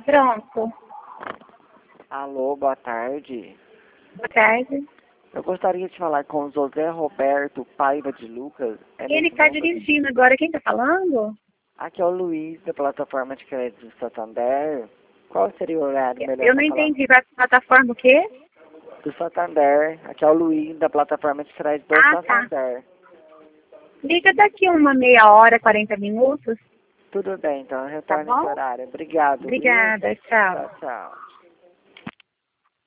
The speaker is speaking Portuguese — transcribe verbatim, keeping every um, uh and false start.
Pronto. Alô, boa tarde. Boa tarde. Eu gostaria de falar com o José Roberto Paiva de Lucas. É Ele nesse está número? dirigindo agora. Quem está falando? Aqui é o Luiz, da plataforma de crédito do Santander. Qual seria o horário melhor Eu não para falar? entendi. Vai para plataforma o quê? Do Santander. Aqui é o Luiz, da plataforma de crédito do Ah, tá. Santander. Liga daqui uma meia hora, quarenta minutos. Tudo bem, então eu Tá retorno esse bom? horário. Obrigado, viu? Obrigada. Tchau. Tchau, tchau.